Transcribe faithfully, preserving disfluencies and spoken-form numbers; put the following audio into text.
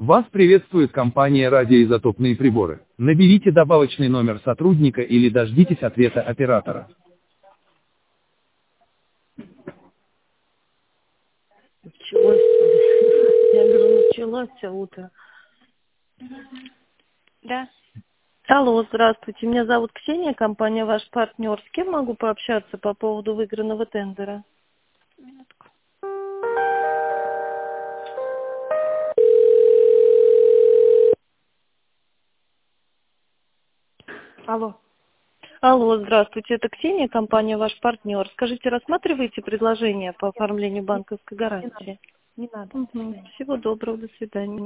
Вас приветствует компания «Радиоизотопные приборы». Наберите добавочный номер сотрудника или дождитесь ответа оператора. Началось, что ли? Я говорю, началось утро. Да. Алло, здравствуйте. Меня зовут Ксения, компания «Ваш партнер». С кем могу пообщаться по поводу выигранного тендера? Минутку. Алло. Алло, здравствуйте. Это Ксения, компания «Ваш партнер». Скажите, рассматриваете предложение по оформлению банковской гарантии? Не надо. Угу. Всего доброго, до свидания.